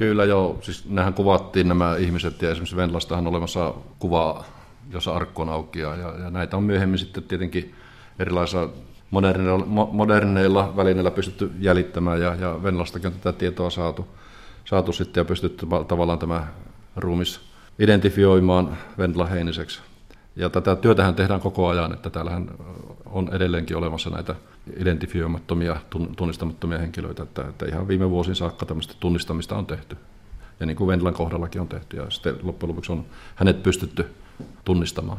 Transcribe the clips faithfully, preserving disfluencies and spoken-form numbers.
Kyllä joo, siis nämähän kuvattiin nämä ihmiset ja esimerkiksi Vendlastahan on olemassa kuva, jossa arkku on auki ja, ja näitä on myöhemmin sitten tietenkin erilaisilla moderneilla, moderneilla välineillä pystytty jäljittämään ja, ja Venlastakin on tätä tietoa saatu, saatu sitten ja pystytty tavallaan tämä ruumis identifioimaan Vendla Heiniseksi. Ja tätä työtähän tehdään koko ajan, että täällähän on edelleenkin olemassa näitä identifioimattomia, tunnistamattomia henkilöitä, että, että ihan viime vuosina saakka tämmöistä tunnistamista on tehty. Ja niin kuin Vendlan kohdallakin on tehty, ja sitten loppujen lopuksi on hänet pystytty tunnistamaan.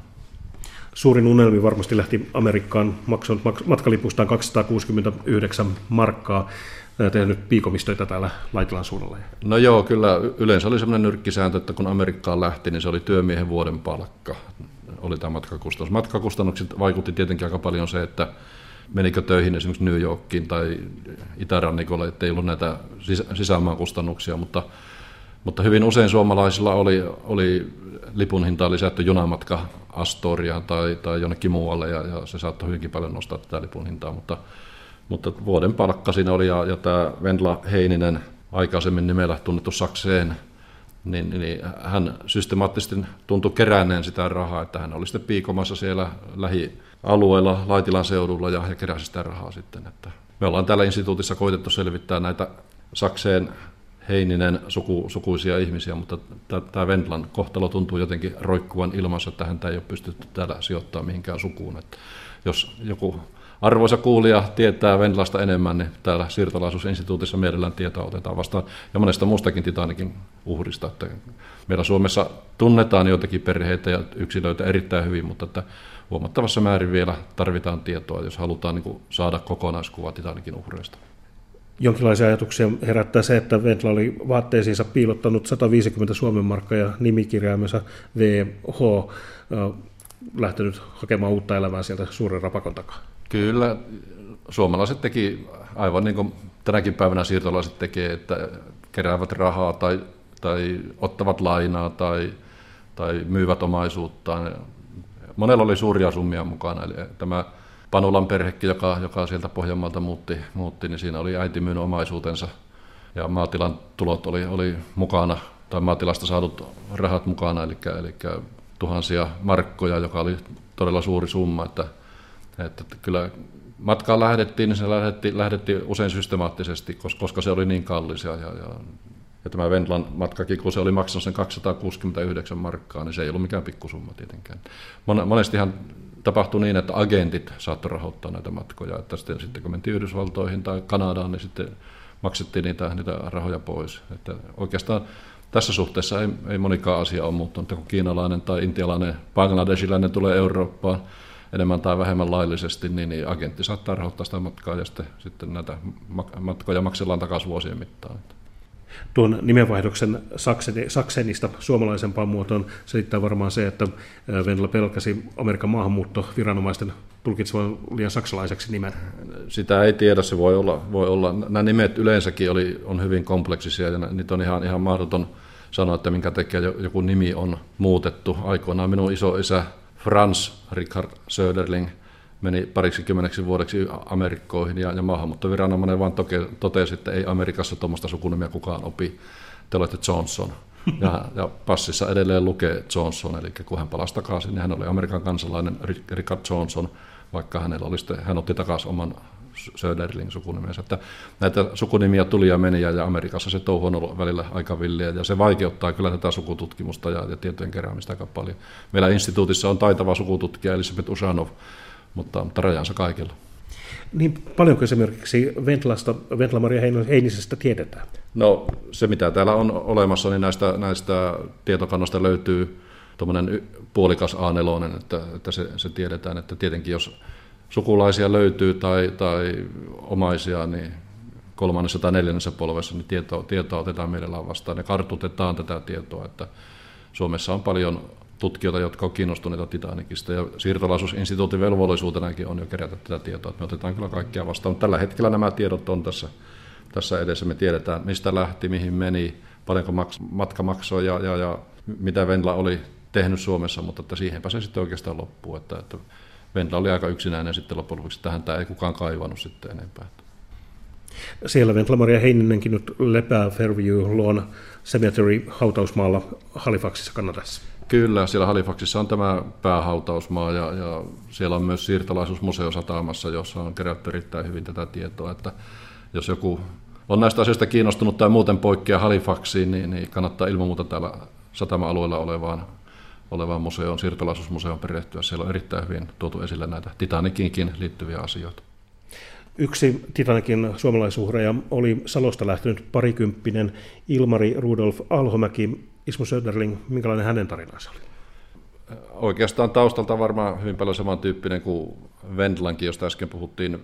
Suurin unelmi varmasti lähti Amerikkaan, maksanut matkalipustaan kaksisataakuusikymmentäyhdeksän markkaa, tehnyt piikomistöitä täällä Laitilan suunnalla. No joo, kyllä yleensä oli semmoinen nyrkkisääntö, että kun Amerikkaan lähti, niin se oli työmiehen vuoden palkka. Oli tämä matkakustannus. Matkakustannukset vaikutti tietenkin aika paljon se, että menikö töihin esimerkiksi New Yorkiin tai Itärannikolle, ettei ollut näitä sisämaan kustannuksia, mutta, mutta hyvin usein suomalaisilla oli, oli lipun hintaa lisätty junamatka Astoriaan tai, tai jonnekin muualle, ja, ja se saattoi hyvinkin paljon nostaa tätä lipun hintaa, mutta, mutta vuoden palkka siinä oli, ja, ja tämä Vendla Heininen, aikaisemmin nimellä tunnettu Sakseen, Niin, niin hän systemaattisesti tuntui kerääneen sitä rahaa, että hän oli sitten piikomassa siellä lähialueella Laitilan seudulla ja, ja keräsi sitä rahaa sitten. Että me ollaan täällä instituutissa koitettu selvittää näitä Sakseen Heininen suku, sukuisia ihmisiä, mutta tämä Vendlan kohtalo tuntuu jotenkin roikkuvan ilmassa, että häntä ei ole pystytty täällä sijoittamaan mihinkään sukuun. Että jos joku arvoisa kuulija tietää Vendlasta enemmän, niin täällä siirtolaisuusinstituutissa mielellään tietoa otetaan vastaan. Ja monesta muustakin Titanikin uhrista. Että meillä Suomessa tunnetaan joitakin perheitä ja yksilöitä erittäin hyvin, mutta että huomattavassa määrin vielä tarvitaan tietoa, jos halutaan niin kuin saada kokonaiskuva Titanikin uhreista. Jonkinlaisia ajatuksia herättää se, että Vendla oli vaatteisiinsa piilottanut sata viisikymmentä Suomen markkaa ja nimikirjaimensa V H lähtenyt hakemaan uutta elämää sieltä suuren rapakon takaa. Kyllä, suomalaiset teki aivan niin kuin tänäkin päivänä siirtolaiset tekee, että keräävät rahaa tai, tai ottavat lainaa tai, tai myyvät omaisuuttaan. Monella oli suuria summia mukana, eli tämä Panulan perhekin, joka, joka sieltä Pohjanmaalta muutti, muutti, niin siinä oli äiti myynyt omaisuutensa ja maatilan tulot oli, oli mukana, tai maatilasta saadut rahat mukana, eli, eli tuhansia markkoja, joka oli todella suuri summa, että Että kyllä matkaan lähdettiin, niin se lähdettiin, lähdettiin usein systemaattisesti, koska se oli niin kallis. Ja, ja, ja tämä Vendlan matkakin, kun se oli maksanut sen kaksisataakuusikymmentäyhdeksän markkaa, niin se ei ollut mikään pikkusumma tietenkään. Monestihan tapahtui niin, että agentit saattoi rahoittaa näitä matkoja, että sitten, sitten kun mentiin Yhdysvaltoihin tai Kanadaan, niin sitten maksettiin niitä, niitä rahoja pois. Että oikeastaan tässä suhteessa ei, ei monikaan asia ole muuttunut, kun kiinalainen tai intialainen, bangladeshilainen tulee Eurooppaan enemmän tai vähemmän laillisesti, niin, niin agentti saattaa rahoittaa sitä matkaa ja sitten, sitten näitä matkoja maksellaan takaisin vuosien mittaan. Tuon nimenvaihdoksen Saksenista suomalaisempaan muotoon selittää varmaan se, että Vendla pelkäsi Amerikan maahanmuuttoviranomaisten tulkitsevan liian saksalaiseksi nimen. Sitä ei tiedä, se voi olla. Voi olla. Nämä nimet yleensäkin oli, on hyvin kompleksisia ja niitä on ihan, ihan mahdoton sanoa, että minkä takia joku nimi on muutettu. Aikoinaan minun isoisä Franz Richard Söderling meni pariksi kymmeneksi vuodeksi Amerikkoihin ja, ja maahanmuuttoviranomainen vaan toke, totesi, että ei Amerikassa tuommoista sukunimeä kukaan opi, te olette Johnson. Ja, ja passissa edelleen lukee Johnson, eli kun hän palasi takaisin, niin hän oli Amerikan kansalainen Richard Johnson, vaikka hänellä oli sitten, hän otti takaisin oman Söderling-sukunimensä. Että näitä sukunimiä tuli ja meni, ja Amerikassa se touhu on ollut välillä aika villiä, ja se vaikeuttaa kyllä tätä sukututkimusta ja, ja tietojen keräämistä aika paljon. Meillä instituutissa on taitava sukututkija Elisabeth Ushanov, mutta, mutta rajansa kaikilla. Niin paljonko esimerkiksi Vendlasta, Vendla-Maria Heinisestä tiedetään? No se, mitä täällä on olemassa, niin näistä, näistä tietokannoista löytyy tuommoinen puolikas A neljä, että, että se, se tiedetään, että tietenkin jos sukulaisia löytyy tai, tai omaisia, niin kolmannessa tai neljännessä polvessa niin tietoa, tietoa otetaan mielellään vastaan ja kartutetaan tätä tietoa, että Suomessa on paljon tutkijoita, jotka ovat kiinnostuneita Titanicista ja siirtolaisuusinstituutin velvollisuutenakin on jo kerätä tätä tietoa, että me otetaan kyllä kaikkia vastaan, mutta tällä hetkellä nämä tiedot on tässä, tässä edessä, me tiedetään mistä lähti, mihin meni, paljonko maks, matka maksoi ja, ja, ja mitä Vendla oli tehnyt Suomessa, mutta että siihenpä se sitten oikeastaan loppuu, että, että Vendla oli aika yksinäinen sitten loppujen lopuksi, että häntä ei kukaan kaivannut sitten enempää. Siellä Vendla-Maria Heininenkin nyt lepää Fairview Lawn Cemetery hautausmaalla Halifaxissa Kanadassa. Kyllä, siellä Halifaxissa on tämä päähautausmaa ja, ja siellä on myös siirtolaisuusmuseo satamassa, jossa on kerätty erittäin hyvin tätä tietoa, että jos joku on näistä asioista kiinnostunut tai muuten poikkeaa Halifaxiin, niin, niin kannattaa ilman muuta täällä satama-alueella olevaan, olevaan museoon, siirtolaisuusmuseoon perehtyä. Siellä on erittäin hyvin tuotu esille näitä Titanicinkin liittyviä asioita. Yksi Titanicin suomalaisuhreja oli Salosta lähtenyt parikymppinen Ilmari Rudolf Alhomäki. Ismo Söderling, minkälainen hänen tarinansa oli? Oikeastaan taustalta varmaan hyvin paljon samantyyppinen kuin Wendlankin, josta äsken puhuttiin.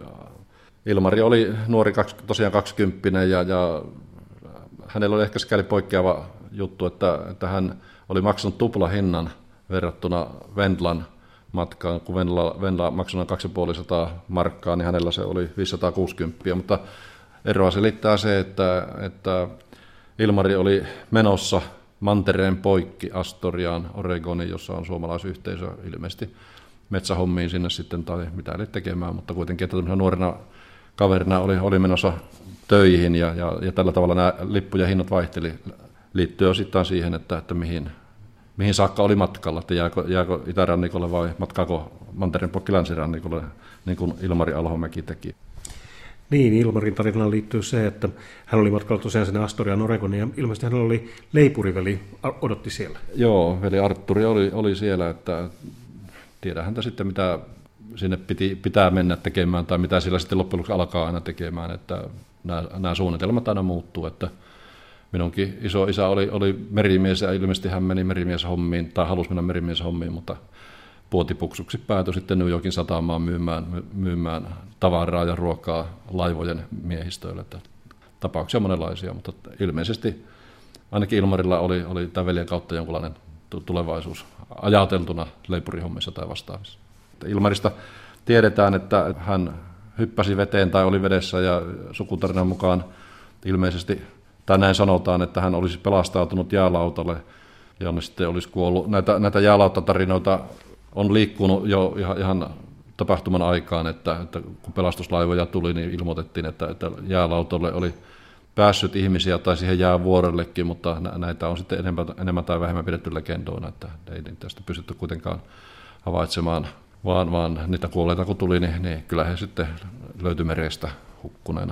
Ilmari oli nuori, tosiaan kaksikymppinen ja, ja hänellä oli ehkä sikäli poikkeava juttu, että, että hän oli maksanut tuplahinnan verrattuna Wendlan matkaan. Kun Wendla, Wendla maksoi noin kaksisataaviisikymmentä markkaa, niin hänellä se oli viisisataakuusikymmentä, mutta eroa selittää se, että, että Ilmari oli menossa mantereen poikki Astoriaan, Oregoniin, jossa on suomalaisyhteisö ilmeisesti metsähommiin sinne sitten tai mitä eli tekemään, mutta kuitenkin, että nuorena kaverina oli, oli menossa töihin ja, ja, ja tällä tavalla nämä lippujen hinnat vaihteli liittyen osittain siihen, että, että mihin, mihin saakka oli matkalla, että jääkö, jääkö itärannikolle vai matkaako mantereen poikki länsirannikolle, niin kuin Ilmari Alhomäki teki. Niin, Ilmarin tarinaan liittyy se, että hän oli matkalla tosiaan sinne Astoriaan Oregoniin ja ilmeisesti hänellä oli leipuriveli odotti siellä. Joo, veli Artturi oli, oli siellä, että tiedä häntä sitten mitä sinne piti, pitää mennä tekemään tai mitä sillä sitten loppujen lopuksi alkaa aina tekemään, että nämä, nämä suunnitelmat aina muuttuu, että minunkin iso isä oli, oli merimies ja ilmeisesti hän meni merimieshommiin tai halusi mennä merimieshommiin, mutta puotipuksuksi päätyi sitten New Yorkin satamaan myymään, myymään tavaraa ja ruokaa laivojen miehistöille. Että tapauksia monenlaisia, mutta ilmeisesti ainakin Ilmarilla oli, oli tämän veljen kautta jonkunlainen tulevaisuus ajateltuna leipurihommissa tai vastaavissa. Ilmarista tiedetään, että hän hyppäsi veteen tai oli vedessä ja sukutarinan mukaan ilmeisesti, tai näin sanotaan, että hän olisi pelastautunut jäälautalle ja sitten olisi kuollut. Näitä, näitä jäälauttatarinoita on liikkunut jo ihan, ihan tapahtuman aikaan, että, että kun pelastuslaivoja tuli, niin ilmoitettiin, että, että jäälautolle oli päässyt ihmisiä tai siihen jäävuorellekin, mutta näitä on sitten enemmän, enemmän tai vähemmän pidetty legendoina, että ei tästä pystytty kuitenkaan havaitsemaan, vaan, vaan niitä kuolleita kun tuli, niin, niin kyllä he sitten löytyi merestä hukkuneena.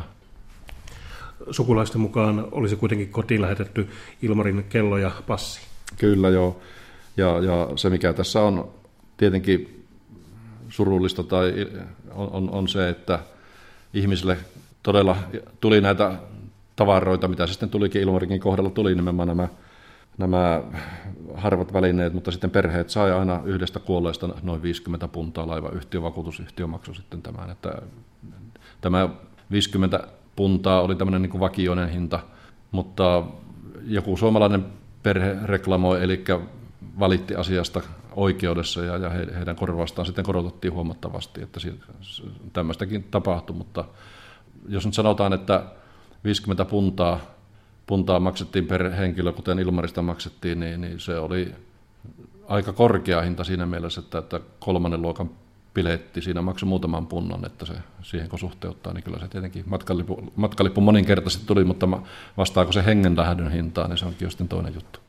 Sukulaisten mukaan olisi kuitenkin kotiin lähetetty Ilmarin kello ja passi. Kyllä joo, ja, ja se mikä tässä on tietenkin surullista tai on, on, on se, että ihmisille todella tuli näitä tavaroita, mitä sitten tulikin Ilmarinkin kohdalla, tuli nimenomaan nämä, nämä harvat välineet, mutta sitten perheet sai aina yhdestä kuolleesta noin viisikymmentä puntaa, laivayhtiö, vakuutusyhtiö maksoi sitten tämän. Että tämä viisikymmentä puntaa oli tämmöinen niin kuin vakioinen hinta, mutta joku suomalainen perhe reklamoi, eli valitti asiasta oikeudessa ja, ja he, heidän korvaustaan sitten korotettiin huomattavasti, että tämmöistäkin tapahtui, mutta jos nyt sanotaan, että viisikymmentä puntaa, puntaa maksettiin per henkilö, kuten Ilmarista maksettiin, niin, niin se oli aika korkea hinta siinä mielessä, että, että kolmannen luokan piletti siinä maksoi muutaman punnan, että se siihen kun suhteuttaa, niin kyllä se tietenkin matkalippu, matkalippu moninkertaisesti tuli, mutta vastaako se hengen lähdön hintaan, niin se onkin jo sitten toinen juttu.